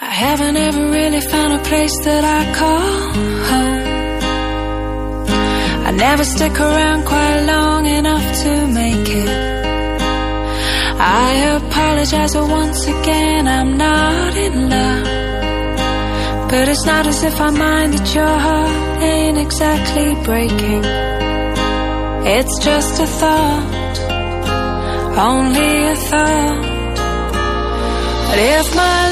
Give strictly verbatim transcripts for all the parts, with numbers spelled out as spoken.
I haven't ever really found a place that I call home. I never stick around quite long enough to make it. I apologize, but once again I'm not in love. But it's not as if I mind that your heart ain't exactly breaking. It's just a thought, only a thought. But if my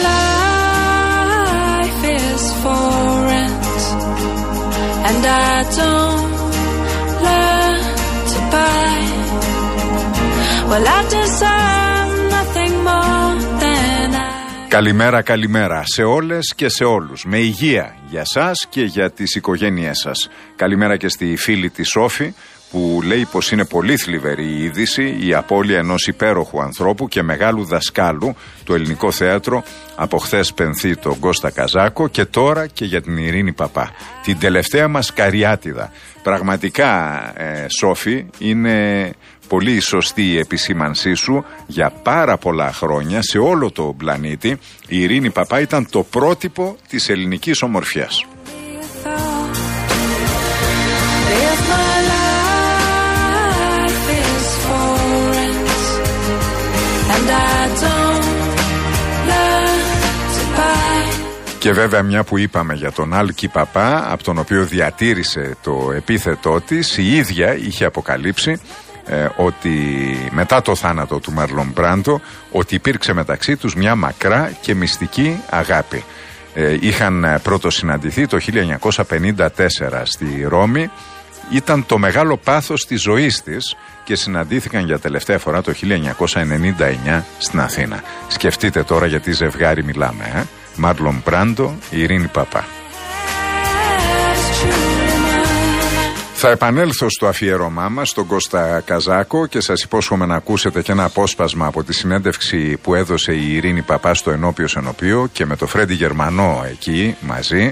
life is for rent and I don't learn to buy, well I deserve nothing more than I. Καλημέρα, καλημέρα σε όλες και σε όλους. Με υγεία για σας και για τις οικογένειές σας. Καλημέρα και στη φίλη τη Σόφη, που λέει πως είναι πολύ θλιβερή η είδηση, η απώλεια ενός υπέροχου ανθρώπου και μεγάλου δασκάλου του ελληνικό θέατρο, από χθες πενθεί τον Κώστα Καζάκο, και τώρα και για την Ειρήνη Παπά, την τελευταία μας καριάτιδα. Πραγματικά, ε, Σόφη, είναι πολύ σωστή η επισήμανσή σου. Για πάρα πολλά χρόνια σε όλο το πλανήτη η Ειρήνη Παπά ήταν το πρότυπο της ελληνικής ομορφιάς. Και βέβαια, μια που είπαμε για τον Άλκη Παπά, από τον οποίο διατήρησε το επίθετό της, η ίδια είχε αποκαλύψει ε, ότι μετά το θάνατο του Μάρλον Μπράντο, ότι υπήρξε μεταξύ τους μια μακρά και μυστική αγάπη. Ε, είχαν πρώτο συναντηθεί το χίλια εννιακόσια πενήντα τέσσερα στη Ρώμη. Ήταν το μεγάλο πάθος της ζωής της και συναντήθηκαν για τελευταία φορά το χίλια εννιακόσια ενενήντα εννιά στην Αθήνα. Σκεφτείτε τώρα για τι ζευγάρι μιλάμε, ε? Μάρλον Μπράντο, Ειρήνη Παπά. Θα επανέλθω στο αφιέρωμά μας, στον Κώστα Καζάκο, και σας υπόσχομαι να ακούσετε και ένα απόσπασμα από τη συνέντευξη που έδωσε η Ειρήνη Παπά στο Ενώπιος Ενωπείο και με το Φρέντι Γερμανό εκεί μαζί.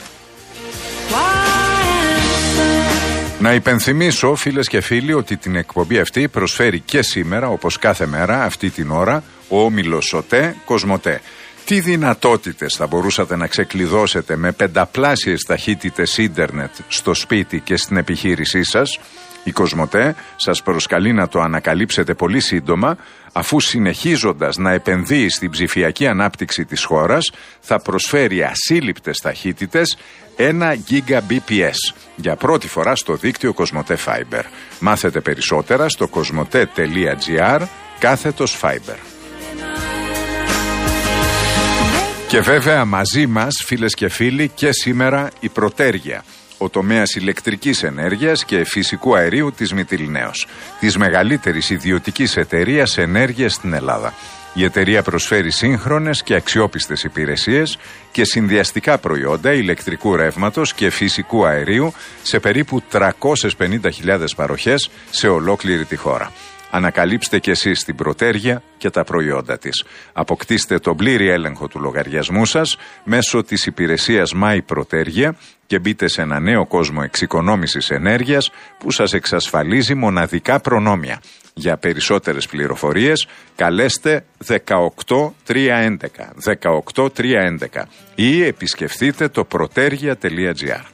Να υπενθυμίσω, φίλες και φίλοι, ότι την εκπομπή αυτή προσφέρει και σήμερα, όπως κάθε μέρα αυτή την ώρα, ο όμιλος ΟΤΕ Κοσμοτέ. Τι δυνατότητες θα μπορούσατε να ξεκλειδώσετε με πενταπλάσιες ταχύτητες ίντερνετ στο σπίτι και στην επιχείρησή σας? Η Κοσμοτέ σας προσκαλεί να το ανακαλύψετε πολύ σύντομα, αφού συνεχίζοντας να επενδύει στην ψηφιακή ανάπτυξη της χώρας, θα προσφέρει ασύλληπτες ταχύτητες ένα γίγα μπι πι ες για πρώτη φορά στο δίκτυο Κοσμοτέ Fiber. Μάθετε περισσότερα στο κοσμοτέ τελεία τζι άρ κάθετος Fiber. Και βέβαια μαζί μας, φίλες και φίλοι, και σήμερα η Πρωτέργεια, ο τομέας ηλεκτρικής ενέργειας και φυσικού αερίου της Μυτιληναίος, της μεγαλύτερης ιδιωτικής εταιρείας ενέργειας στην Ελλάδα. Η εταιρεία προσφέρει σύγχρονες και αξιόπιστες υπηρεσίες και συνδυαστικά προϊόντα ηλεκτρικού ρεύματος και φυσικού αερίου σε περίπου τριακόσιες πενήντα χιλιάδες παροχές σε ολόκληρη τη χώρα. Ανακαλύψτε και εσείς την Πρωτέργεια και τα προϊόντα της. Αποκτήστε τον πλήρη έλεγχο του λογαριασμού σας μέσω της υπηρεσίας My Πρωτέργεια και μπείτε σε ένα νέο κόσμο εξοικονόμησης ενέργειας που σας εξασφαλίζει μοναδικά προνόμια. Για περισσότερες πληροφορίες καλέστε δεκαοκτώ τριακόσια έντεκα δεκαοκτώ τριακόσια έντεκα ή επισκεφτείτε το πρωτέργεια τελεία τζι άρ.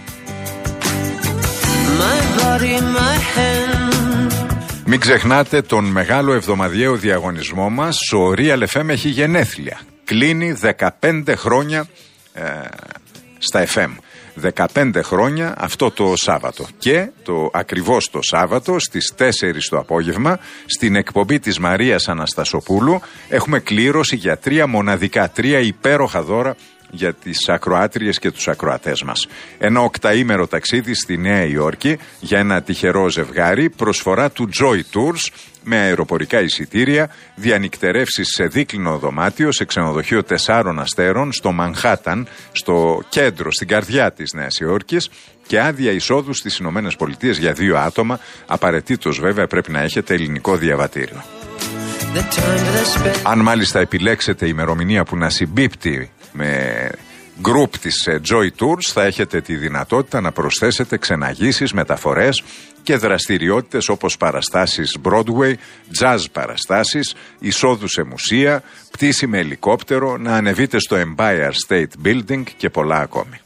Μην ξεχνάτε τον μεγάλο εβδομαδιαίο διαγωνισμό μας. Ο Real εφ εμ έχει γενέθλια. Κλείνει δεκαπέντε χρόνια ε, στα εφ εμ. δεκαπέντε χρόνια αυτό το Σάββατο. Και το ακριβώς το Σάββατο στις τέσσερις το απόγευμα, στην εκπομπή της Μαρίας Αναστασοπούλου, έχουμε κλήρωση για τρία μοναδικά, τρία υπέροχα δώρα για τις ακροάτριες και τους ακροατές μας. Ένα οκταήμερο ταξίδι στη Νέα Υόρκη για ένα τυχερό ζευγάρι, προσφορά του Joy Tours με αεροπορικά εισιτήρια, διανυκτερεύσεις σε δίκλινο δωμάτιο σε ξενοδοχείο τεσσάρων αστέρων στο Μανχάταν, στο κέντρο, στην καρδιά της Νέας Υόρκης, και άδεια εισόδου στις Ηνωμένες Πολιτείες για δύο άτομα. Απαραίτητος βέβαια πρέπει να έχετε ελληνικό διαβατήριο. Αν μάλιστα επιλέξετε ημερομηνία που να συμπίπτει με group της Joy Tours θα έχετε τη δυνατότητα να προσθέσετε ξεναγήσεις, μεταφορές και δραστηριότητες όπως παραστάσεις Broadway, jazz παραστάσεις, εισόδου σε μουσεία, πτήση με ελικόπτερο, να ανεβείτε στο Empire State Building και πολλά ακόμη.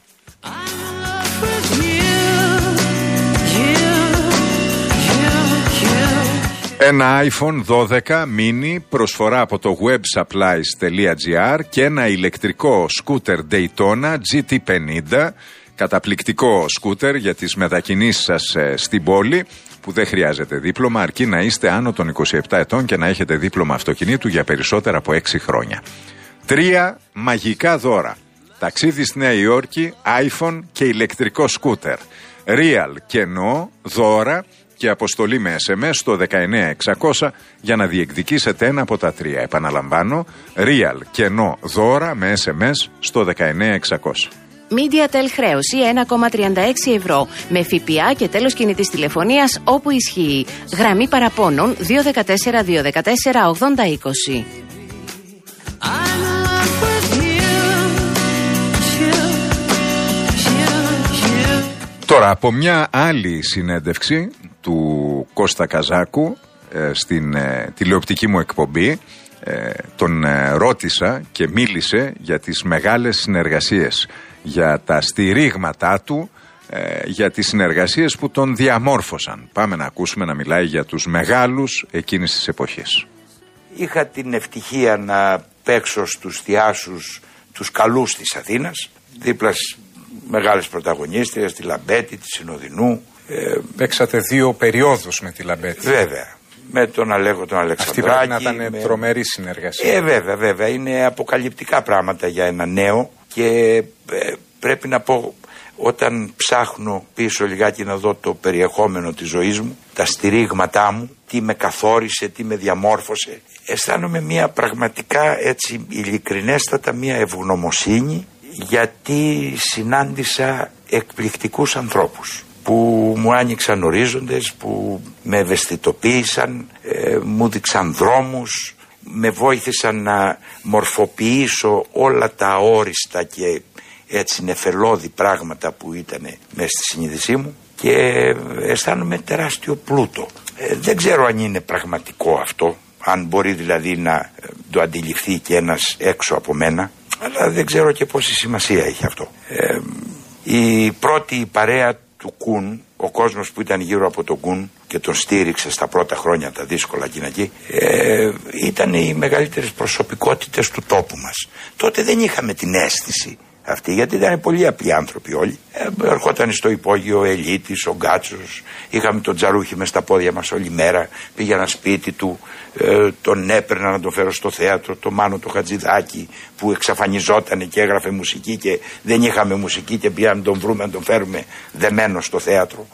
Ένα άιφον δώδεκα mini προσφορά από το websupplies.gr και ένα ηλεκτρικό σκούτερ Daytona τζι τι πενήντα, καταπληκτικό σκούτερ για τις μετακινήσεις σας ε, στην πόλη, που δεν χρειάζεται δίπλωμα αρκεί να είστε άνω των είκοσι επτά ετών και να έχετε δίπλωμα αυτοκινήτου για περισσότερα από έξι χρόνια. Τρία μαγικά δώρα. Ταξίδι στη Νέα Υόρκη, iPhone και ηλεκτρικό σκούτερ. Real κενό, δώρα και αποστολή με ες εμ ες στο δεκαεννέα εξακόσια για να διεκδικήσετε ένα από τα τρία. Επαναλαμβάνω, Real κενό, δώρα με ες εμ ες στο δεκαεννέα εξακόσια. MediaTel χρέωση ένα κόμμα τριάντα έξι ευρώ με ΦΠΑ και τέλος κινητής τηλεφωνίας όπου ισχύει. Γραμμή παραπώνων δύο ένα τέσσερα δύο ένα τέσσερα ογδόντα είκοσι. Τώρα, από μια άλλη συνέντευξη του Κώστα Καζάκου ε, στην ε, τηλεοπτική μου εκπομπή, ε, τον ε, ρώτησα και μίλησε για τις μεγάλες συνεργασίες, για τα στηρίγματά του, ε, για τις συνεργασίες που τον διαμόρφωσαν. Πάμε να ακούσουμε να μιλάει για τους μεγάλους εκείνης της εποχής. Είχα την ευτυχία να παίξω στους θειάσους τους καλούς της Αθήνας, δίπλα μεγάλες πρωταγωνίστριες, τη Λαμπέτη, τη Συνοδεινού. Ε, Παίξατε δύο περιόδους με τη Λαμπέτη. Βέβαια. Με τον Αλέγο τον Αλεξανδράκη. Αυτή πρέπει να ήταν με... τρομερή συνεργασία. Ε, βέβαια, βέβαια. Είναι αποκαλυπτικά πράγματα για ένα νέο και ε, πρέπει να πω, όταν ψάχνω πίσω λιγάκι να δω το περιεχόμενο της ζωής μου, τα στηρίγματά μου, τι με καθόρισε, τι με διαμόρφωσε, αισθάνομαι μια πραγματικά έτσι ειλικρινέστατα μια ευγνωμοσύνη, γιατί συνάντησα εκπληκτικούς ανθρώπους που μου άνοιξαν ορίζοντες, που με ευαισθητοποίησαν, ε, μου δείξαν δρόμους, με βοήθησαν να μορφοποιήσω όλα τα αόριστα και έτσι νεφελώδη πράγματα που ήταν μέσα στη συνείδησή μου και αισθάνομαι τεράστιο πλούτο. Ε, δεν ξέρω αν είναι πραγματικό αυτό, αν μπορεί δηλαδή να το αντιληφθεί και ένας έξω από μένα, αλλά δεν ξέρω και πόση σημασία έχει αυτό. Ε, η πρώτη παρέα του Κουν, ο κόσμος που ήταν γύρω από τον Κουν και τον στήριξε στα πρώτα χρόνια τα δύσκολα εκείνα εκεί, ε, ήταν οι μεγαλύτερες προσωπικότητες του τόπου μας. Τότε δεν είχαμε την αίσθηση αυτή, γιατί ήταν πολύ απλοί άνθρωποι όλοι. Ε, ερχόταν στο υπόγειο ο Ελίτης, ο Γκάτσος, είχαμε τον Τζαρούχη μες στα πόδια μας όλη μέρα, πήγαινα σπίτι του, ε, τον έπαιρνα να τον φέρω στο θέατρο, το Μάνο το Χατζηδάκη που εξαφανιζόταν και έγραφε μουσική και δεν είχαμε μουσική και πήγαμε να τον βρούμε, να τον φέρουμε δεμένο στο θέατρο.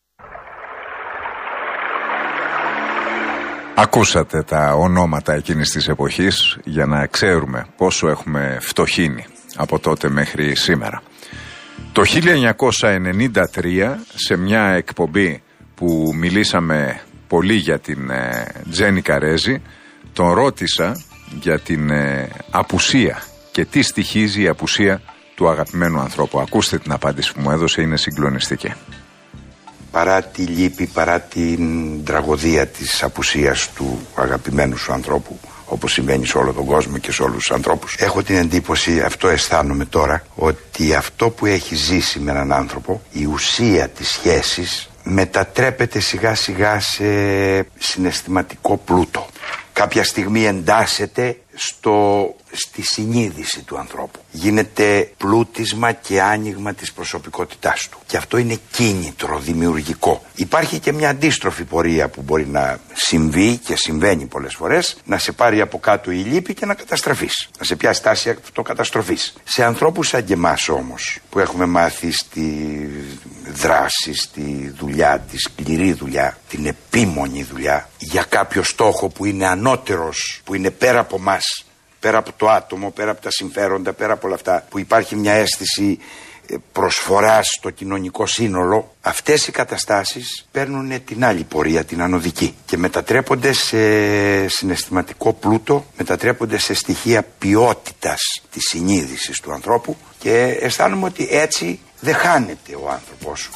Ακούσατε τα ονόματα εκείνης της εποχής για να ξέρουμε πόσο έχουμε φτωχύνει από τότε μέχρι σήμερα. Το χίλια εννιακόσια ενενήντα τρία, σε μια εκπομπή που μιλήσαμε πολύ για την ε, Τζένι Καρέζη, τον ρώτησα για την ε, απουσία και τι στοιχίζει η απουσία του αγαπημένου ανθρώπου. Ακούστε την απάντηση που μου έδωσε, είναι συγκλονιστική. Παρά τη λύπη, παρά την τραγωδία της απουσίας του αγαπημένου σου ανθρώπου, όπως συμβαίνει σε όλο τον κόσμο και σε όλους τους ανθρώπους, έχω την εντύπωση, αυτό αισθάνομαι τώρα, ότι αυτό που έχει ζήσει με έναν άνθρωπο, η ουσία της σχέσης, μετατρέπεται σιγά σιγά σε συναισθηματικό πλούτο. Κάποια στιγμή εντάσσεται στο, στη συνείδηση του ανθρώπου. Γίνεται πλούτισμα και άνοιγμα της προσωπικότητάς του. Και αυτό είναι κίνητρο δημιουργικό. Υπάρχει και μια αντίστροφη πορεία που μπορεί να συμβεί και συμβαίνει πολλές φορές, να σε πάρει από κάτω η λύπη και να καταστραφείς. Να σε πιάσει τάση αυτοκαταστροφής. Σε ανθρώπους σαν και εμάς όμως, που έχουμε μάθει στη δράση, στη δουλειά, τη σκληρή δουλειά, την επίμονη δουλειά, για κάποιο στόχο που είναι ανώτερος, που είναι πέρα από μας, πέρα από το άτομο, πέρα από τα συμφέροντα, πέρα από όλα αυτά, που υπάρχει μια αίσθηση προσφοράς στο κοινωνικό σύνολο, αυτές οι καταστάσεις παίρνουν την άλλη πορεία, την ανωδική, και μετατρέπονται σε συναισθηματικό πλούτο, μετατρέπονται σε στοιχεία ποιότητας της συνείδησης του ανθρώπου, και αισθάνομαι ότι έτσι δεν χάνεται ο άνθρωπος.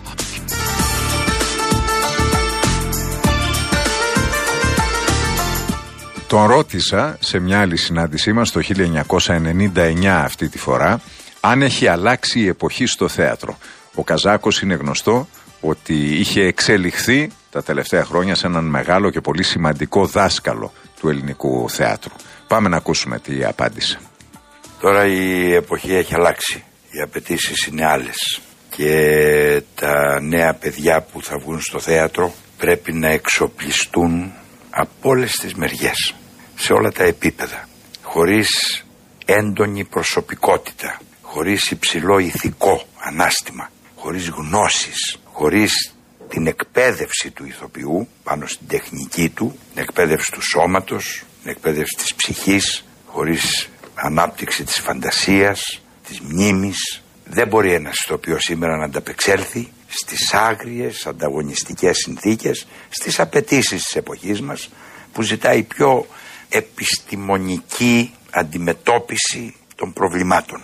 Τον ρώτησα σε μια άλλη συνάντησή μας το χίλια εννιακόσια ενενήντα εννιά αυτή τη φορά αν έχει αλλάξει η εποχή στο θέατρο. Ο Καζάκος είναι γνωστό ότι είχε εξελιχθεί τα τελευταία χρόνια σε έναν μεγάλο και πολύ σημαντικό δάσκαλο του ελληνικού θεάτρου. Πάμε να ακούσουμε τι απάντησε. Τώρα η εποχή έχει αλλάξει. Οι απαιτήσεις είναι άλλες. Και τα νέα παιδιά που θα βγουν στο θέατρο πρέπει να εξοπλιστούν από όλες τις μεριές, σε όλα τα επίπεδα, χωρίς έντονη προσωπικότητα, χωρίς υψηλό ηθικό ανάστημα, χωρίς γνώσεις, χωρίς την εκπαίδευση του ηθοποιού πάνω στην τεχνική του, την εκπαίδευση του σώματος, την εκπαίδευση της ψυχής, χωρίς ανάπτυξη της φαντασίας, της μνήμης. Δεν μπορεί ένας ηθοποιός σήμερα να ανταπεξέλθει στις άγριες ανταγωνιστικές συνθήκες, στις απαιτήσεις της εποχής μας, που ζητάει πιο επιστημονική αντιμετώπιση των προβλημάτων.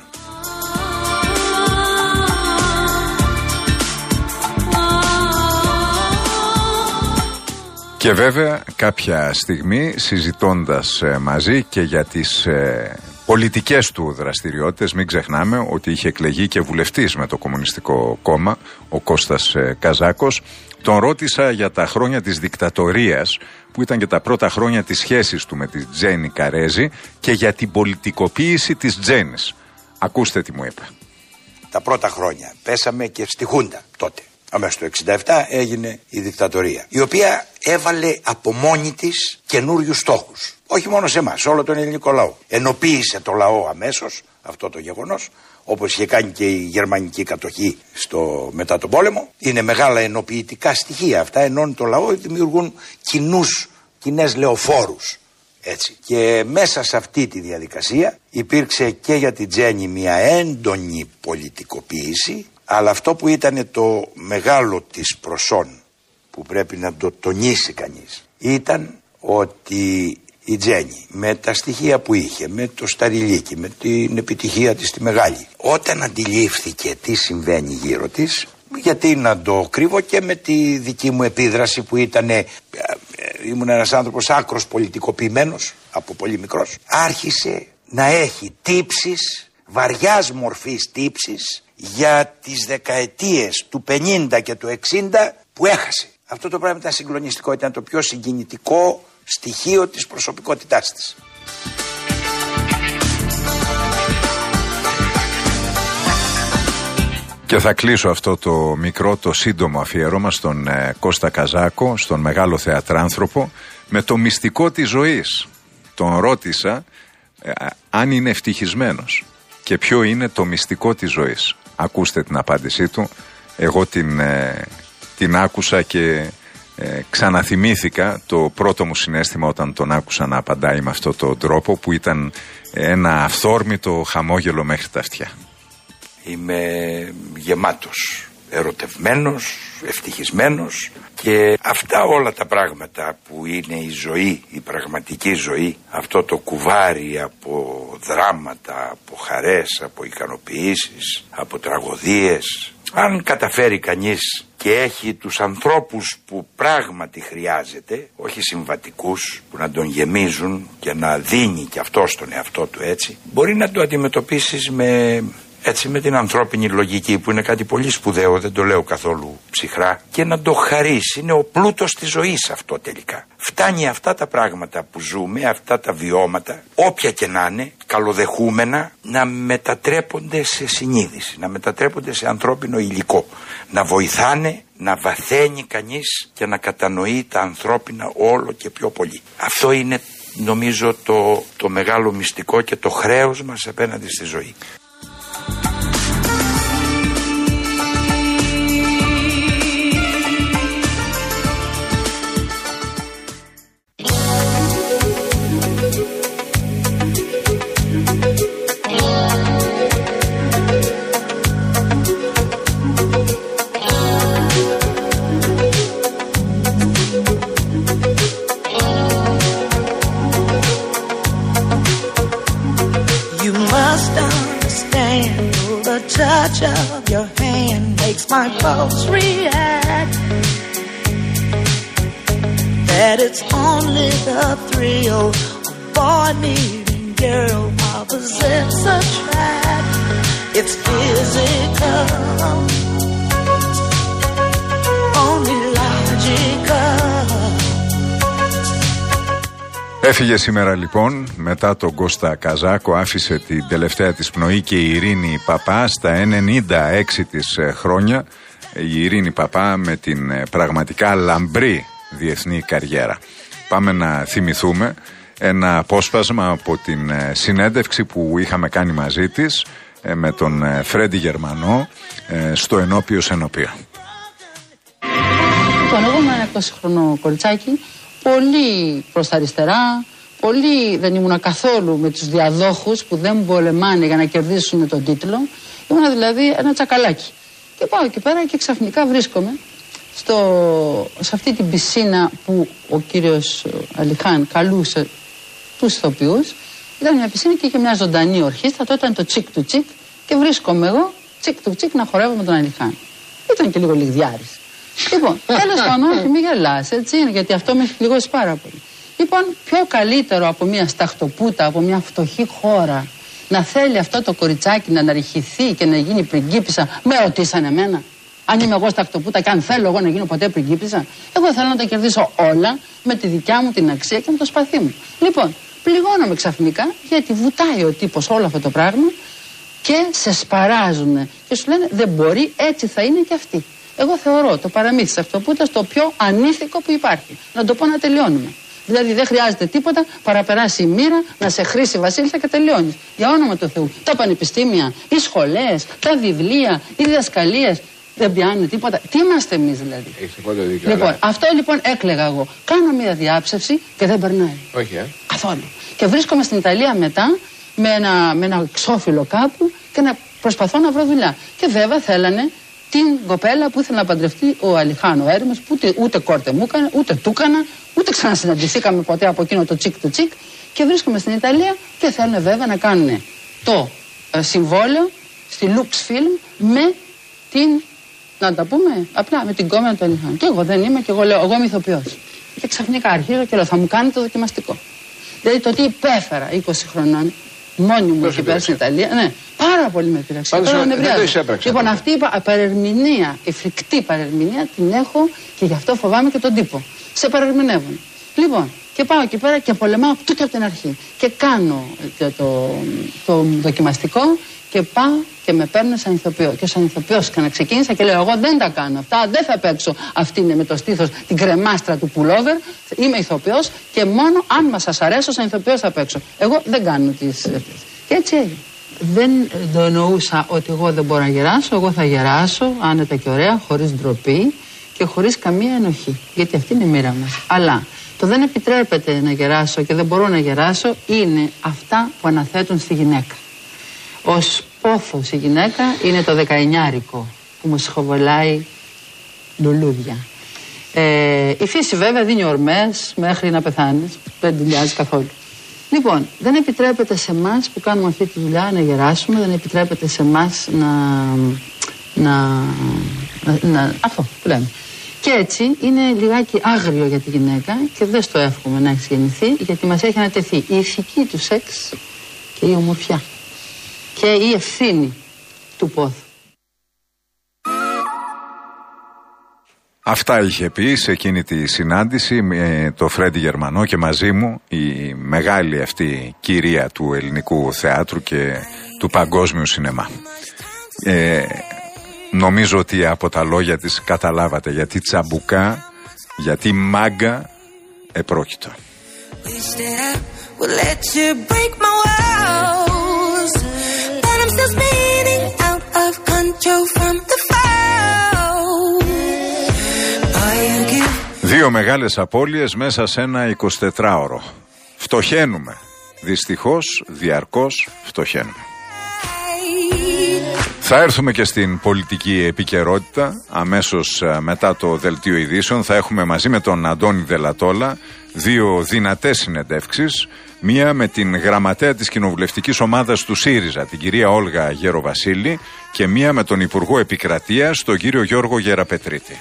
Και βέβαια κάποια στιγμή, συζητώντας ε, μαζί και για τις ε, πολιτικές του δραστηριότητες, μην ξεχνάμε ότι είχε εκλεγεί και βουλευτής με το Κομμουνιστικό Κόμμα, ο Κώστας ε, Καζάκος, τον ρώτησα για τα χρόνια της δικτατορίας, που ήταν και τα πρώτα χρόνια της σχέσης του με τη Τζέννη Καρέζη, και για την πολιτικοποίηση της Τζέννης. Ακούστε τι μου είπε. Τα πρώτα χρόνια πέσαμε και στη Χούντα τότε. Αμέσως το εξήντα επτά έγινε η δικτατορία, η οποία έβαλε από μόνη της καινούριους στόχους. Όχι μόνο σε εμάς, όλο τον ελληνικό λαό. Ενοποίησε το λαό αμέσως, αυτό το γεγονός, όπως είχε κάνει και η γερμανική κατοχή στο, μετά τον πόλεμο. Είναι μεγάλα ενοποιητικά στοιχεία αυτά, ενώνουν το λαό, δημιουργούν κοινούς, κοινές λεωφόρους. Έτσι. Και μέσα σε αυτή τη διαδικασία υπήρξε και για την Τζέννη μια έντονη πολιτικοποίηση, αλλά αυτό που ήταν το μεγάλο της προσόν, που πρέπει να το τονίσει κανείς, ήταν ότι η Τζέννη, με τα στοιχεία που είχε, με το Σταριλίκι, με την επιτυχία της τη μεγάλη, όταν αντιλήφθηκε τι συμβαίνει γύρω της, γιατί να το κρύβω, και με τη δική μου επίδραση που ήταν, ήμουν ένας άνθρωπος άκρος πολιτικοποιημένος από πολύ μικρός, άρχισε να έχει τύψεις, βαριάς μορφής τύψεις, για τις δεκαετίες του πενήντα και του εξήντα που έχασε. Αυτό το πράγμα ήταν συγκλονιστικό, ήταν το πιο συγκινητικό στοιχείο της προσωπικότητάς της. Και θα κλείσω αυτό το μικρό, το σύντομο αφιέρωμα στον ε, Κώστα Καζάκο, στον μεγάλο θεατράνθρωπο, με το μυστικό της ζωής. Τον ρώτησα ε, αν είναι ευτυχισμένος και ποιο είναι το μυστικό της ζωής. Ακούστε την απάντησή του. Εγώ την, ε, την άκουσα και ε, ξαναθυμήθηκα το πρώτο μου συναίσθημα όταν τον άκουσα να απαντάει με αυτόν τον τρόπο, που ήταν ένα αυθόρμητο χαμόγελο μέχρι τα αυτιά. Είμαι γεμάτος, ερωτευμένος, ευτυχισμένος, και αυτά όλα τα πράγματα που είναι η ζωή, η πραγματική ζωή, αυτό το κουβάρι από δράματα, από χαρές, από ικανοποιήσεις, από τραγωδίες, αν καταφέρει κανείς και έχει τους ανθρώπους που πράγματι χρειάζεται, όχι συμβατικούς που να τον γεμίζουν και να δίνει και αυτό στον εαυτό του έτσι, μπορεί να το αντιμετωπίσεις με... έτσι, με την ανθρώπινη λογική, που είναι κάτι πολύ σπουδαίο, δεν το λέω καθόλου ψυχρά, και να το χαρίσει. Είναι ο πλούτος της ζωής αυτό τελικά. Φτάνει αυτά τα πράγματα που ζούμε, αυτά τα βιώματα, όποια και να είναι, καλοδεχούμενα, να μετατρέπονται σε συνείδηση, να μετατρέπονται σε ανθρώπινο υλικό, να βοηθάνε να βαθαίνει κανείς και να κατανοεί τα ανθρώπινα όλο και πιο πολύ. Αυτό είναι, νομίζω, το, το μεγάλο μυστικό και το χρέος μας απέναντι στη ζωή. understand. Oh, the touch of your hand makes my pulse react. That it's only the thrill of boy meeting girl, opposites attract. It's physical, only logical. Έφυγε σήμερα λοιπόν, μετά τον Κώστα Καζάκο, άφησε την τελευταία της πνοή και η Ειρήνη Παπά στα ενενήντα έξι της χρόνια. Η Ειρήνη Παπά με την πραγματικά λαμπρή διεθνή καριέρα. Πάμε να θυμηθούμε ένα απόσπασμα από την συνέντευξη που είχαμε κάνει μαζί της με τον Φρέντι Γερμανό στο Ενώπιο Σενοπείο. Λοιπόν, εγώ ήμουν ένα εικοσίχρονο κοριτσάκι, πολύ προς τα αριστερά, πολύ δεν ήμουνα καθόλου με τους διαδόχους που δεν πολεμάνε για να κερδίσουν τον τίτλο. Ήμουνα δηλαδή ένα τσακαλάκι. Και πάω εκεί πέρα και ξαφνικά βρίσκομαι στο, σε αυτή την πισίνα που ο κύριος Αλιχάν καλούσε τους ηθοποιούς. Ήταν μια πισίνα και είχε μια ζωντανή ορχήστρα, τότε ήταν το τσικ του τσικ και βρίσκομαι εγώ τσικ του τσικ να χορεύω με τον Αλιχάν. Ήταν και λίγο λιγδιάρης. Λοιπόν, τέλος πάντων, όχι μη γελάς, έτσι είναι, γιατί αυτό με έχει πληγώσει πάρα πολύ. Λοιπόν, πιο καλύτερο από μια σταχτοπούτα, από μια φτωχή χώρα, να θέλει αυτό το κοριτσάκι να αναρριχηθεί και να γίνει πριγκίπισσα, με ρωτήσαν εμένα. Αν είμαι εγώ σταχτοπούτα και αν θέλω εγώ να γίνω ποτέ πριγκίπισσα, εγώ θέλω να τα κερδίσω όλα με τη δικιά μου την αξία και με το σπαθί μου. Λοιπόν, πληγώνομαι ξαφνικά γιατί βουτάει ο τύπος όλο αυτό το πράγμα και σε σπαράζουν και σου λένε δεν μπορεί, έτσι θα είναι και αυτή. Εγώ θεωρώ το παραμύθι της σταχτοπούτας το πιο ανήθικο που υπάρχει. Να το πω να τελειώνουμε. Δηλαδή δεν χρειάζεται τίποτα, παραπεράσει η μοίρα, να σε χρήσει βασίλισσα και τελειώνεις. Για όνομα του Θεού. Τα πανεπιστήμια, οι σχολές, τα βιβλία, οι διδασκαλίες. Δεν πιάνουν τίποτα. Τι είμαστε εμείς δηλαδή. Δίκιο, λοιπόν, αλλά... αυτό λοιπόν έκλαιγα εγώ. Κάνω μια διάψευση και δεν περνάει. Όχι, ε. Καθόλου. Και βρίσκομαι στην Ιταλία μετά με ένα, με ένα εξώφυλλο κάπου και να προσπαθώ να βρω δουλειά. Και βέβαια θέλανε την κοπέλα που ήθελε να παντρευτεί ο Αλιχάν ο έρημος, που ούτε, ούτε κόρτε μου έκανε, ούτε του έκανα, ούτε ξανασυναντηθήκαμε ποτέ από εκείνο το τσικ του τσικ. Και βρίσκομαι στην Ιταλία και θέλουν βέβαια να κάνουν το ε, συμβόλαιο στη Lux Film με την. Να τα πούμε απλά με την κόμενα του Αλιχάν. Και εγώ δεν είμαι και εγώ λέω, εγώ είμαι ηθοποιός. Και ξαφνικά αρχίζω και λέω, θα μου κάνει το δοκιμαστικό. Δηλαδή το τι υπέφερα είκοσι χρονών, μόνη μου εκεί πέρα στην Ιταλία, ναι, πάρα πολύ με πειραξε. Πάντως δεν το εισέπραξε. Λοιπόν, αυτή η παρερμηνία, η φρικτή παρερμηνία την έχω και γι' αυτό φοβάμαι και τον τύπο. Σε παρερμηνεύουν. Λοιπόν, και πάω εκεί πέρα και πολεμάω τούτο από την αρχή. Και κάνω το, το, το δοκιμαστικό και πάω και με παίρνουν σαν ηθοποιό. Και σαν ηθοποιός ξαναξεκίνησα και λέω: εγώ δεν τα κάνω αυτά, δεν θα παίξω. Αυτή είναι με το στήθος την κρεμάστρα του πουλόβερ. Είμαι ηθοποιός και μόνο αν μας σας αρέσω, σαν ηθοποιός θα παίξω. Εγώ δεν κάνω τις. Και έτσι έγινε. Δεν το εννοούσα ότι εγώ δεν μπορώ να γεράσω. Εγώ θα γεράσω άνετα και ωραία, χωρίς ντροπή και χωρίς καμία ενοχή. Γιατί αυτή είναι η μοίρα μας. Αλλά το δεν επιτρέπεται να γεράσω και δεν μπορώ να γεράσω είναι αυτά που αναθέτουν στη γυναίκα. Ως πόθος η γυναίκα είναι το δεκαεννιάρικο που μου σχοβολάει λουλούδια. Ε, η φύση βέβαια δίνει ορμές μέχρι να πεθάνεις, δεν την νοιάζει καθόλου. Λοιπόν, δεν επιτρέπεται σε εμάς που κάνουμε αυτή τη δουλειά να γεράσουμε, δεν επιτρέπεται σε εμάς να, να, να, να αυτό που λέμε. Και έτσι είναι λιγάκι άγριο για τη γυναίκα και δεν στο εύχομαι να έχει γεννηθεί, γιατί μας έχει ανατεθεί η ηθική του σεξ και η ομορφιά και η ευθύνη του πόθου. Αυτά είχε πει σε εκείνη τη συνάντηση με το Φρέντι Γερμανό και μαζί μου η μεγάλη αυτή κυρία του ελληνικού θεάτρου και του παγκόσμιου σινεμά. Ε, νομίζω ότι από τα λόγια της καταλάβατε γιατί τσαμπουκά, γιατί μάγκα επρόκειτο. Δύο μεγάλες απώλειες μέσα σε ένα εικοσιτετράωρο. Φτωχαίνουμε. Δυστυχώς, διαρκώς φτωχαίνουμε. Θα έρθουμε και στην πολιτική επικαιρότητα. Αμέσως μετά το δελτίο ειδήσεων θα έχουμε μαζί με τον Αντώνη Δελατόλα δύο δυνατές συνεντεύξεις. Μία με την γραμματέα της κοινοβουλευτικής ομάδας του ΣΥΡΙΖΑ, την κυρία Όλγα Γεροβασίλη, και μία με τον Υπουργό Επικρατείας, τον κύριο Γιώργο Γεραπετρίτη.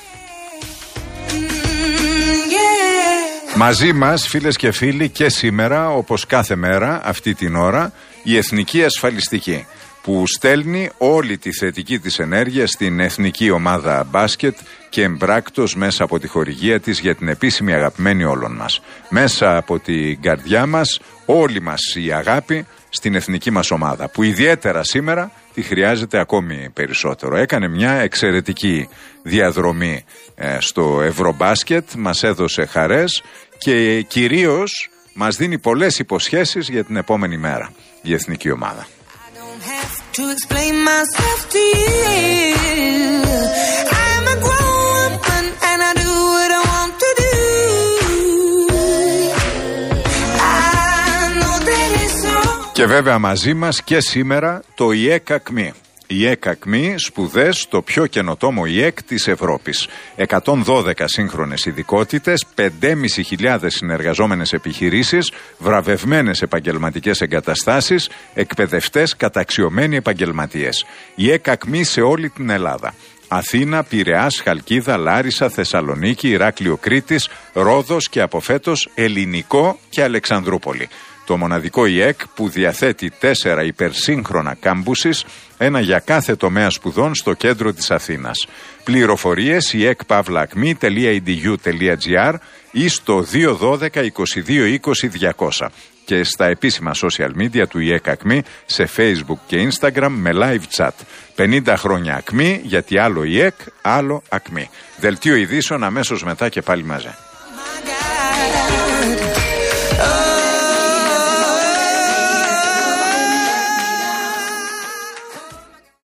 Μαζί μας, φίλες και φίλοι, και σήμερα, όπως κάθε μέρα, αυτή την ώρα, η Εθνική Ασφαλιστική, που στέλνει όλη τη θετική της ενέργεια στην εθνική ομάδα μπάσκετ και εμπράκτος μέσα από τη χορηγία της για την επίσημη αγαπημένη όλων μας. Μέσα από την καρδιά μας, όλη μας η αγάπη στην εθνική μας ομάδα, που ιδιαίτερα σήμερα τη χρειάζεται ακόμη περισσότερο. Έκανε μια εξαιρετική διαδρομή ε, στο Ευρωμπάσκετ, μας έδωσε χαρές και κυρίως μας δίνει πολλές υποσχέσεις για την επόμενη μέρα η εθνική ομάδα. To explain myself to you. I'm a grown woman and I do what I want to do. I know that it's wrong. Και βέβαια μαζί μας και σήμερα το ΙΕΚ-ΑΚΜΗ. Η ΕΚΑΚΜΗ, σπουδές στο πιο καινοτόμο ΙΕΚ της Ευρώπης. εκατόν δώδεκα σύγχρονες ειδικότητες, πέντε χιλιάδες πεντακόσιες συνεργαζόμενες επιχειρήσεις, βραβευμένες επαγγελματικές εγκαταστάσεις, εκπαιδευτές, καταξιωμένοι επαγγελματίες. Η ΕΚΑΚΜΗ σε όλη την Ελλάδα. Αθήνα, Πειραιάς, Χαλκίδα, Λάρισα, Θεσσαλονίκη, Ηράκλειο Κρήτης, Ρόδος και από φέτος Ελληνικό και Αλεξανδρούπολη. Το μοναδικό ΙΕΚ που διαθέτει τέσσερα υπερσύγχρονα κάμπουσις, ένα για κάθε τομέα σπουδών στο κέντρο της Αθήνας. Πληροφορίες ι ε κ παύλα ακμή τελεία ι ντι γιου τελεία τζι άρ ή στο δύο δώδεκα είκοσι δύο είκοσι διακόσια και στα επίσημα social media του ΙΕΚ-ΑΚΜΗ σε Facebook και Instagram με live chat. πενήντα χρόνια ΑΚΜΗ, γιατί άλλο ΙΕΚ, άλλο ΑΚΜΗ. Δελτίο ειδήσεων αμέσως μετά και πάλι μαζί.